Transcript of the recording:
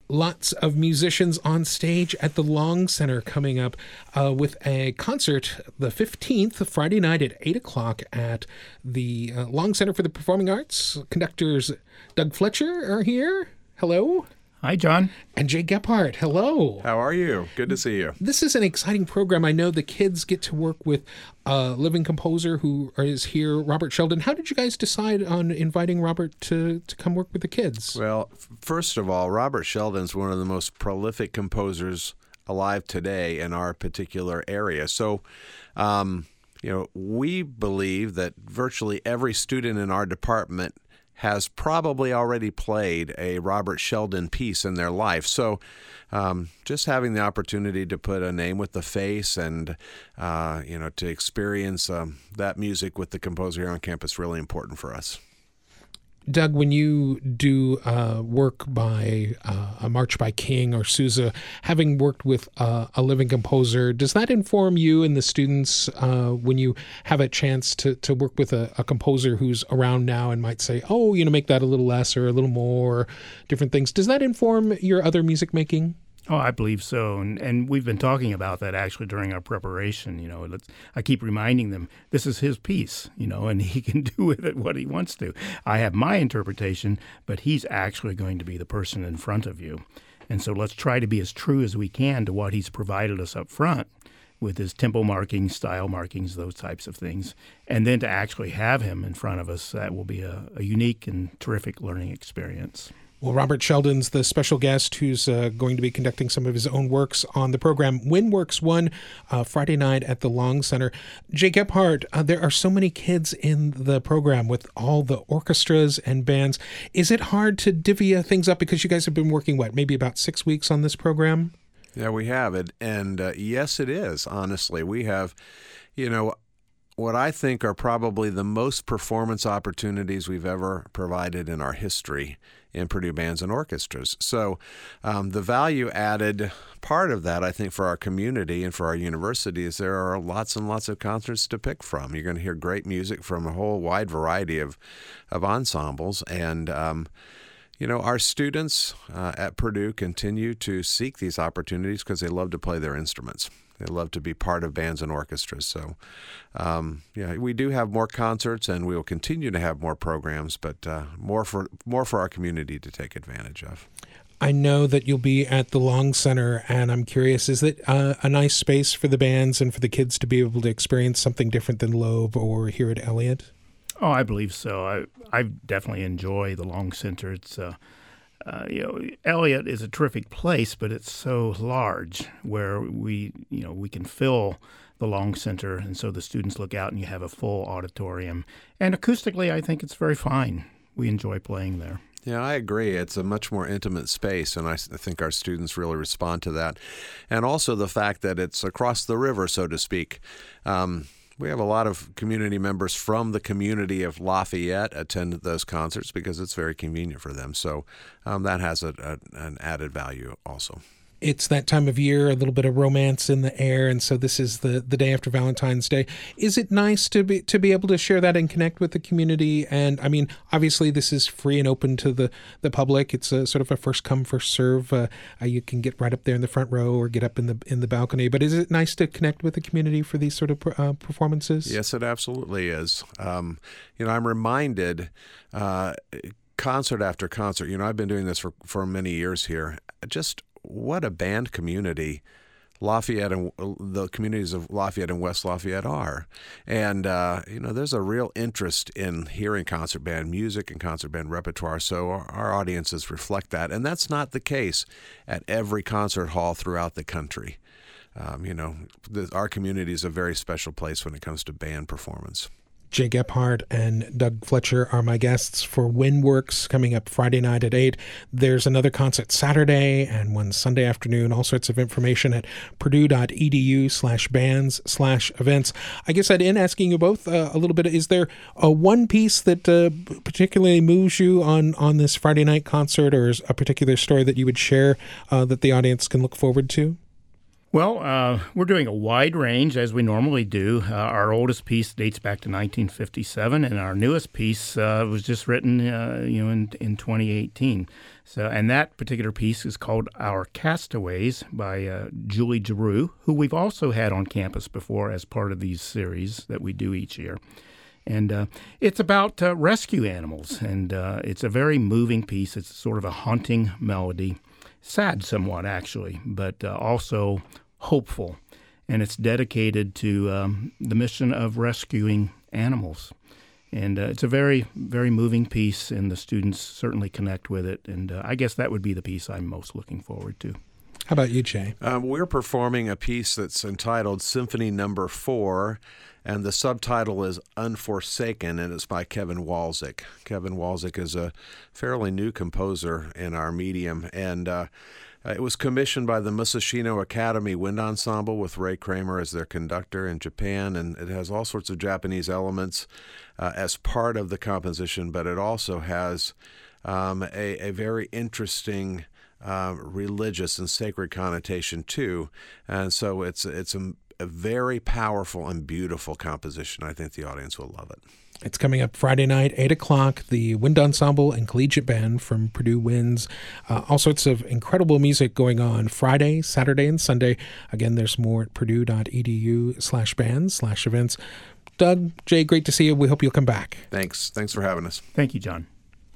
Lots of musicians on stage at the Long Center coming up with a concert the 15th, Friday night at 8 o'clock at the Long Center for the Performing Arts. Conductors Doug Fletcher are here. Hello. Hi, John. And Jay Gephardt. Hello. How are you? Good to see you. This is an exciting program. I know the kids get to work with a living composer who is here, Robert Sheldon. How did you guys decide on inviting Robert to come work with the kids? Well, first of all, Robert Sheldon's one of the most prolific composers alive today in our particular area. So, we believe that virtually every student in our department has probably already played a Robert Sheldon piece in their life. So just having the opportunity to put a name with the face and, to experience that music with the composer here on campus is really important for us. Doug, when you do work by a March by King or Sousa, having worked with a living composer, does that inform you and the students when you have a chance to work with a composer who's around now and might say, make that a little less or a little more, different things? Does that inform your other music making? Oh, I believe so. And we've been talking about that actually during our preparation. I keep reminding them, this is his piece, and he can do with it what he wants to. I have my interpretation, but he's actually going to be the person in front of you. And so let's try to be as true as we can to what he's provided us up front with his tempo markings, style markings, those types of things. And then to actually have him in front of us, that will be a unique and terrific learning experience. Well, Robert Sheldon's the special guest who's going to be conducting some of his own works on the program. WinWorks 1, Friday night at the Long Center. Jay Gephardt, there are so many kids in the program with all the orchestras and bands. Is it hard to divvy things up because you guys have been working, maybe about 6 weeks on this program? Yeah, we have it. And yes, it is, honestly. We have, what I think are probably the most performance opportunities we've ever provided in our history in Purdue Bands and Orchestras. So the value added part of that, I think, for our community and for our university is there are lots and lots of concerts to pick from. You're going to hear great music from a whole wide variety of ensembles. And, our students at Purdue continue to seek these opportunities because they love to play their instruments. They love to be part of bands and orchestras. So, we do have more concerts, and we will continue to have more programs, but more for our community to take advantage of. I know that you'll be at the Long Center, and I'm curious, is it a nice space for the bands and for the kids to be able to experience something different than Loeb or here at Elliott? Oh, I believe so. I definitely enjoy the Long Center. It's Elliott is a terrific place, but it's so large where we can fill the Long Center, and so the students look out and you have a full auditorium. And acoustically, I think it's very fine. We enjoy playing there. Yeah, I agree. It's a much more intimate space, and I think our students really respond to that. And also the fact that it's across the river, so to speak. We have a lot of community members from the community of Lafayette attend those concerts because it's very convenient for them. So that has an added value also. It's that time of year, a little bit of romance in the air, and so this is the day after Valentine's Day. Is it nice to be able to share that and connect with the community? And I mean, obviously this is free and open to the public. It's a sort of a first come, first serve. You can get right up there in the front row or get up in the balcony. But is it nice to connect with the community for these sort of performances? Yes, it absolutely is. I'm reminded concert after concert. I've been doing this for many years here. Just what a band community Lafayette and the communities of Lafayette and West Lafayette are. And, there's a real interest in hearing concert band music and concert band repertoire, so our audiences reflect that. And that's not the case at every concert hall throughout the country. Our community is a very special place when it comes to band performance. Jay Gephardt and Doug Fletcher are my guests for WinWorks coming up Friday night at 8. There's another concert Saturday and one Sunday afternoon. All sorts of information at purdue.edu/bands/events. I guess I'd end asking you both a little bit. Is there one piece that particularly moves you on this Friday night concert, or is a particular story that you would share that the audience can look forward to? Well, we're doing a wide range, as we normally do. Our oldest piece dates back to 1957, and our newest piece was just written, in 2018. So, and that particular piece is called Our Castaways by Julie Giroux, who we've also had on campus before as part of these series that we do each year. And it's about rescue animals, and it's a very moving piece. It's sort of a haunting melody, sad somewhat actually, but also hopeful. And it's dedicated to the mission of rescuing animals. And it's a very, very moving piece, and the students certainly connect with it. And I guess that would be the piece I'm most looking forward to. How about you, Jay? We're performing a piece that's entitled Symphony No. 4, and the subtitle is Unforsaken, and it's by Kevin Walczyk. Kevin Walczyk is a fairly new composer in our medium, and it was commissioned by the Musashino Academy Wind Ensemble with Ray Kramer as their conductor in Japan, and it has all sorts of Japanese elements as part of the composition, but it also has a very interesting religious and sacred connotation too, and so it's a very powerful and beautiful composition. I think the audience will love it. It's coming up Friday night, 8 o'clock. The Wind Ensemble and Collegiate Band from Purdue Winds. All sorts of incredible music going on Friday, Saturday, and Sunday. Again, there's more at purdue.edu/bands/events. Doug, Jay, great to see you. We hope you'll come back. Thanks for having us. Thank you, John.